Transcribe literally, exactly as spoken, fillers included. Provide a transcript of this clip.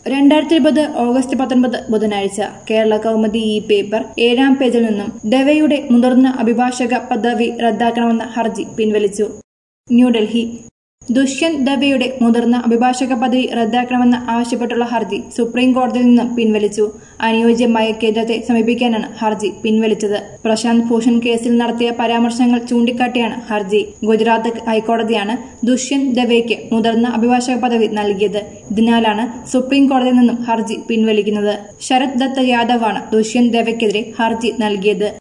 രണ്ടായിരത്തി ഇരുപത് ഓഗസ്റ്റ് പത്തൊൻപത് ബുധനാഴ്ച കേരള കൗമുദി ഈ പേപ്പർ ഏഴാം പേജിൽ നിന്നും ദവെയുടെ മുതിർന്ന അഭിഭാഷക പദവി റദ്ദാക്കണമെന്ന ഹർജി പിൻവലിച്ചു. ന്യൂഡൽഹി. ദുഷ്യന്ത് ദവെയുടെ മുതിർന്ന അഭിഭാഷക പദവി റദ്ദാക്കണമെന്ന് ആവശ്യപ്പെട്ടുള്ള ഹർജി സുപ്രീം കോടതിയിൽ നിന്ന് പിൻവലിച്ചു. അനുയോജ്യമായ കേന്ദ്രത്തെ സമീപിക്കാനാണ് ഹർജി പിൻവലിച്ചത്. പ്രശാന്ത് ഭൂഷൺ കേസിൽ നടത്തിയ പരാമർശങ്ങൾ ചൂണ്ടിക്കാട്ടിയാണ് ഹർജി. ഗുജറാത്ത് ഹൈക്കോടതിയാണ് ദുഷ്യന്ത് ദവെയ്ക്ക് മുതിർന്ന അഭിഭാഷക പദവി നൽകിയത്. ഇതിനാലാണ് സുപ്രീം കോടതിയിൽ നിന്നും ഹർജി പിൻവലിക്കുന്നത്. ശരത് ദത്ത യാദവാണ് ദുഷ്യന്ത് ദവെയ്ക്കെതിരെ ഹർജി നൽകിയത്.